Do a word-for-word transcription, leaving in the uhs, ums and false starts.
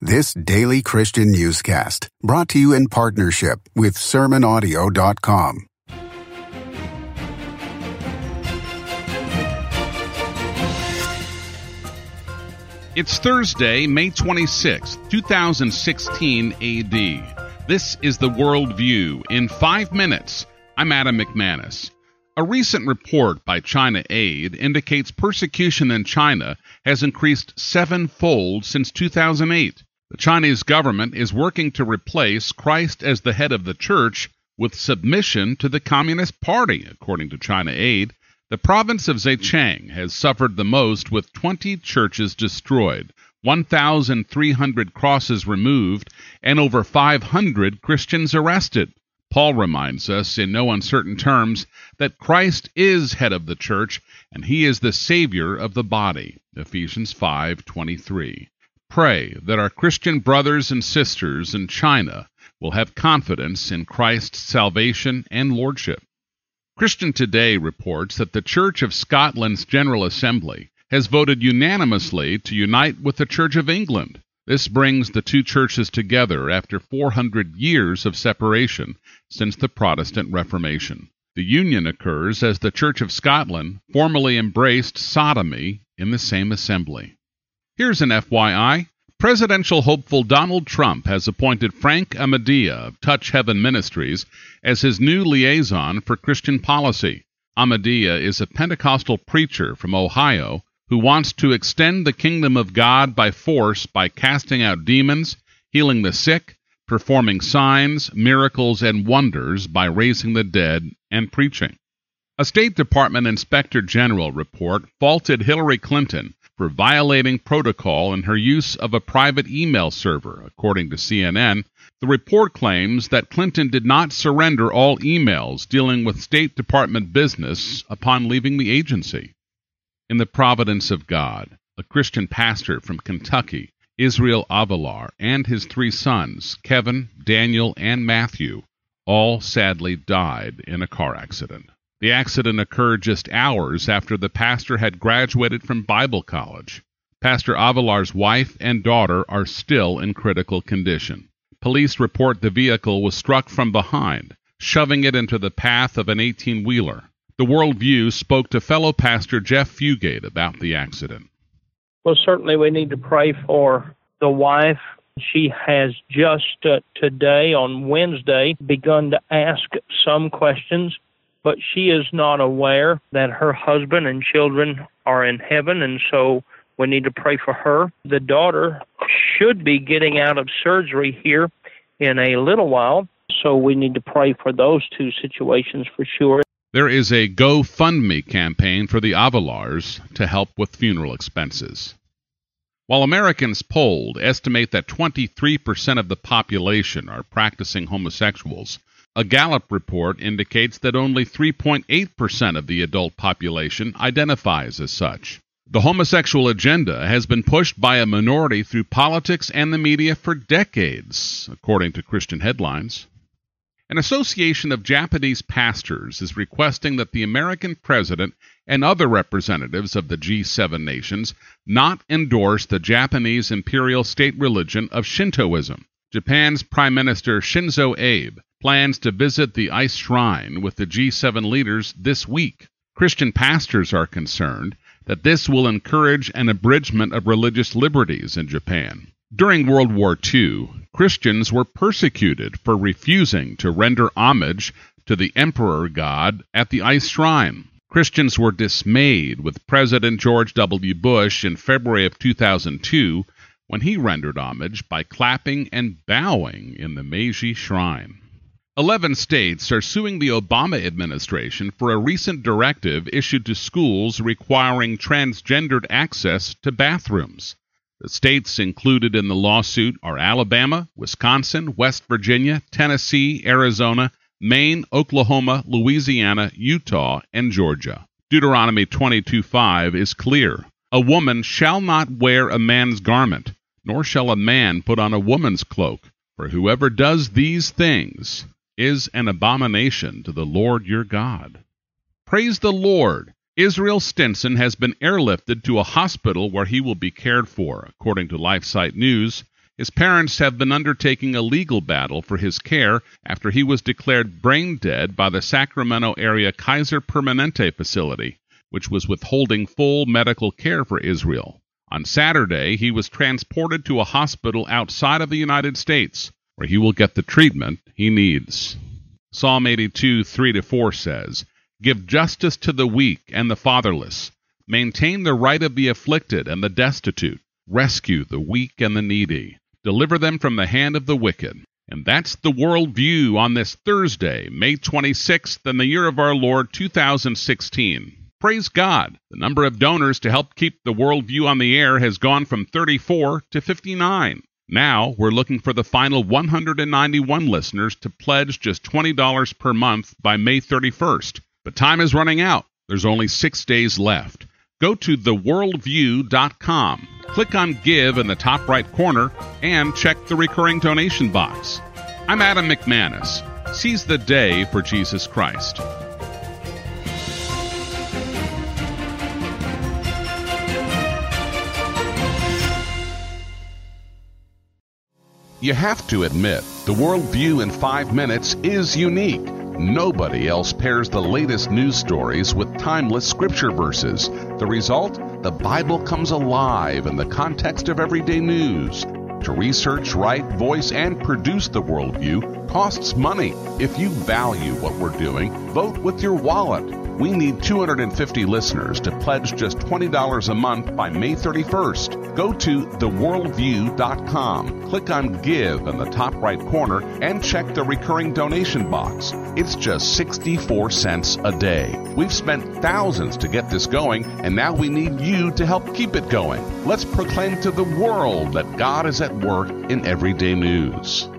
This daily Christian newscast, brought to you in partnership with sermon audio dot com. It's Thursday, May twenty-sixth, two thousand sixteen A D. This is the World View in five minutes. I'm Adam McManus. A recent report by China Aid indicates persecution in China has increased sevenfold since two thousand eight. The Chinese government is working to replace Christ as the head of the church with submission to the Communist Party, according to China Aid. The province of Zhejiang has suffered the most, with twenty churches destroyed, one thousand three hundred crosses removed, and over five hundred Christians arrested. Paul reminds us in no uncertain terms that Christ is head of the church, and he is the Savior of the body. Ephesians five twenty-three. Pray that our Christian brothers and sisters in China will have confidence in Christ's salvation and lordship. Christian Today reports that the Church of Scotland's General Assembly has voted unanimously to unite with the Church of England. This brings the two churches together after four hundred years of separation since the Protestant Reformation. The union occurs as the Church of Scotland formally embraced sodomy in the same assembly. Here's an F Y I. Presidential hopeful Donald Trump has appointed Frank Amadea of Touch Heaven Ministries as his new liaison for Christian policy. Amadea is a Pentecostal preacher from Ohio who wants to extend the kingdom of God by force by casting out demons, healing the sick, performing signs, miracles, and wonders by raising the dead and preaching. A State Department Inspector General report faulted Hillary Clinton for violating protocol in her use of a private email server, according to C N N. The report claims that Clinton did not surrender all emails dealing with State Department business upon leaving the agency. In the providence of God, a Christian pastor from Kentucky, Israel Avilar, and his three sons, Kevin, Daniel, and Matthew, all sadly died in a car accident. The accident occurred just hours after the pastor had graduated from Bible college. Pastor Avilar's wife and daughter are still in critical condition. Police report the vehicle was struck from behind, shoving it into the path of an eighteen-wheeler. The World View spoke to fellow pastor Jeff Fugate about the accident. Well, certainly we need to pray for the wife. She has just uh, today, on Wednesday, begun to ask some questions, but she is not aware that her husband and children are in heaven, and so we need to pray for her. The daughter should be getting out of surgery here in a little while, so we need to pray for those two situations for sure. There is a GoFundMe campaign for the Avilars to help with funeral expenses. While Americans polled estimate that twenty-three percent of the population are practicing homosexuals, a Gallup report indicates that only three point eight percent of the adult population identifies as such. The homosexual agenda has been pushed by a minority through politics and the media for decades, according to Christian Headlines. An association of Japanese pastors is requesting that the American president and other representatives of the G seven nations not endorse the Japanese imperial state religion of Shintoism. Japan's Prime Minister Shinzo Abe plans to visit the ice shrine with the G seven leaders this week. Christian pastors are concerned that this will encourage an abridgment of religious liberties in Japan. During World War Two, Christians were persecuted for refusing to render homage to the Emperor God at the ice shrine. Christians were dismayed with President George W. Bush in February of two thousand two when he rendered homage by clapping and bowing in the Meiji Shrine. Eleven states are suing the Obama administration for a recent directive issued to schools requiring transgendered access to bathrooms. The states included in the lawsuit are Alabama, Wisconsin, West Virginia, Tennessee, Arizona, Maine, Oklahoma, Louisiana, Utah, and Georgia. Deuteronomy twenty-two five is clear. A woman shall not wear a man's garment, nor shall a man put on a woman's cloak, for whoever does these things is an abomination to the Lord your God. Praise the Lord! Israel Stinson has been airlifted to a hospital where he will be cared for. According to LifeSite News, His parents have been undertaking a legal battle for his care after he was declared brain dead by the Sacramento area Kaiser Permanente facility, which was withholding full medical care for Israel. On Saturday, he was transported to a hospital outside of the United States, where he will get the treatment he needs. Psalm eighty-two, three to four says, "Give justice to the weak and the fatherless. Maintain the right of the afflicted and the destitute. Rescue the weak and the needy. Deliver them from the hand of the wicked." And that's the World View on this Thursday, May twenty-sixth, in the year of our Lord two thousand sixteen. Praise God! The number of donors to help keep the World View on the air has gone from thirty-four to fifty-nine. Now we're looking for the final one hundred ninety-one listeners to pledge just twenty dollars per month by May thirty-first. But time is running out. There's only six days left. Go to the world view dot com. Click on Give in the top right corner and check the recurring donation box. I'm Adam McManus. Seize the day for Jesus Christ. You have to admit, the World View in five minutes is unique. Nobody else pairs the latest news stories with timeless scripture verses. The result? The Bible comes alive in the context of everyday news. To research, write, voice, and produce the World View costs money. If you value what we're doing, vote with your wallet. We need two hundred fifty listeners to pledge just twenty dollars a month by May thirty-first. Go to the world view dot com, click on Give in the top right corner, and check the recurring donation box. It's just sixty-four cents a day. We've spent thousands to get this going, and now we need you to help keep it going. Let's proclaim to the world that God is at work in everyday news.